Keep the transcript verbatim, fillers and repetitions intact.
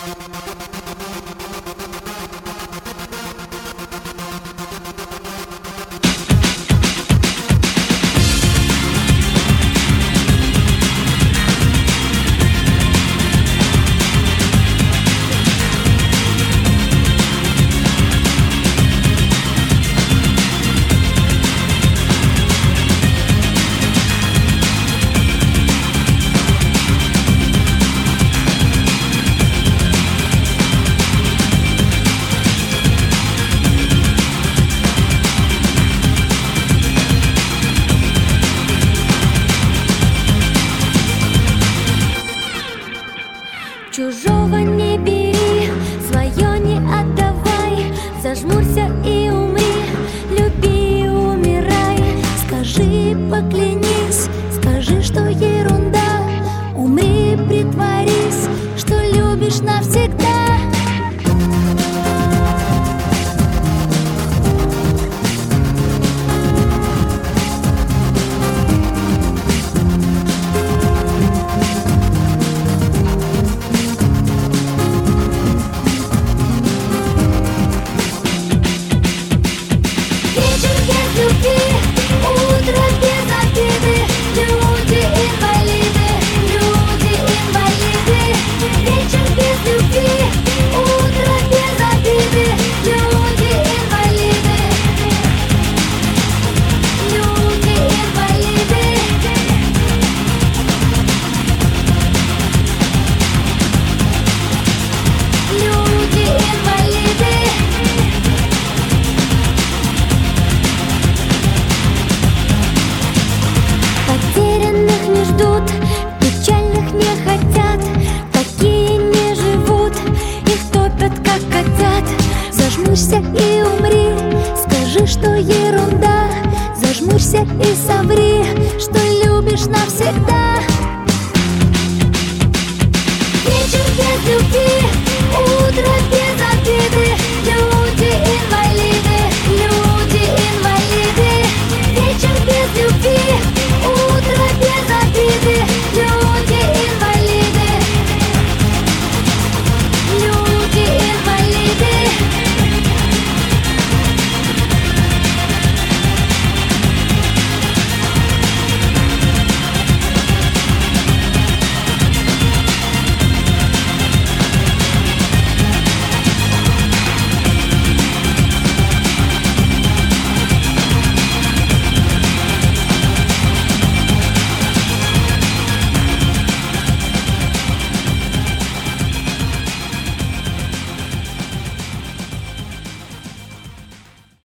Чужого не бери, свое не отдавай. Зажмурься и умри, люби и умирай. Скажи, поклянись, скажи, что ерунда. Умри, притворись, что любишь навсегда. Печальных не хотят, такие не живут, их топят, как котят. Зажмурься и умри, скажи, что ерунда. Зажмурься и соври, что любишь навсегда. Вечер без любви, утро без